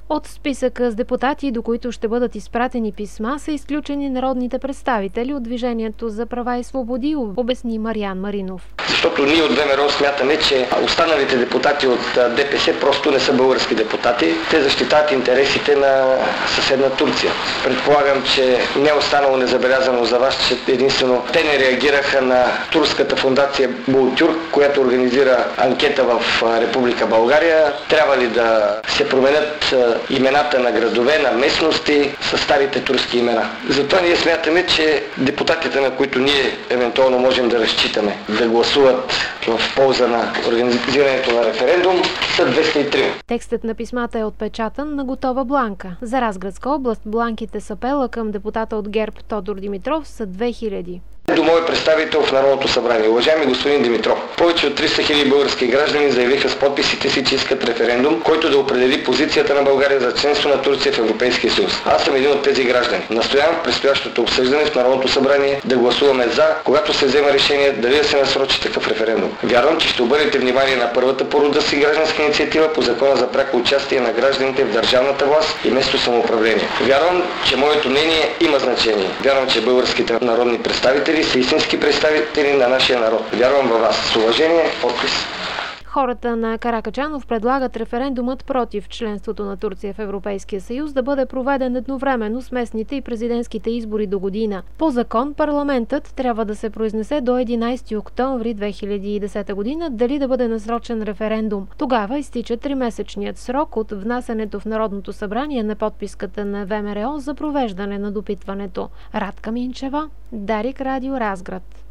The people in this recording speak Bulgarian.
От списъка с депутати, до които ще бъдат изпратени писма, са изключени народните представители от Движението за права и свободи, обясни Мариан Маринов. Защото ние от ВМРО смятаме, че останалите депутати от ДПС просто не са български депутати. Те защитават интересите на съседна Турция. Предполагам, че не е останало незабелязано за вас, че единствено те не реагираха на турската фондация Бултюрк, която организира анкета в Република България. Трябва ли да се променят имената на градове, на местности с старите турски имена. Затова ние смятаме, че депутатите, на които ние евентуално можем да разчитаме да гласуват в полза на организирането на референдум, са 203. Текстът на писмата е отпечатан на готова бланка. За Разградска област бланките с апела към депутата от ГЕРБ Тодор Димитров са 2000. До мой представител в Народното събрание. Уважаеми господин Димитров, повече от 300 000 български граждани заявиха с подписите си, че искат референдум, който да определи позицията на България за членство на Турция в Европейския съюз. Аз съм един от тези граждани. Настоявам в предстоящото обсъждане в Народното събрание да гласуваме за, когато се взема решение дали да се насрочи такъв референдум. Вярвам, че ще обърнете внимание на първата по рода си гражданска инициатива по Закона за пряко участие на гражданите в държавната власт и местно самоуправление. Вярвам, че моето мнение има значение. Вярвам, че българските народни представители са истински представители на нашия народ. Вярвам във вас. С уважение, подпис. Хората на Каракачанов предлагат референдумът против членството на Турция в Европейския съюз да бъде проведен едновременно с местните и президентските избори до година. По закон парламентът трябва да се произнесе до 11 октомври 2010 година дали да бъде насрочен референдум. Тогава изтича 3-месечният срок от внасянето в Народното събрание на подписката на ВМРО за провеждане на допитването. Радка Минчева, Дарик Радио, Разград.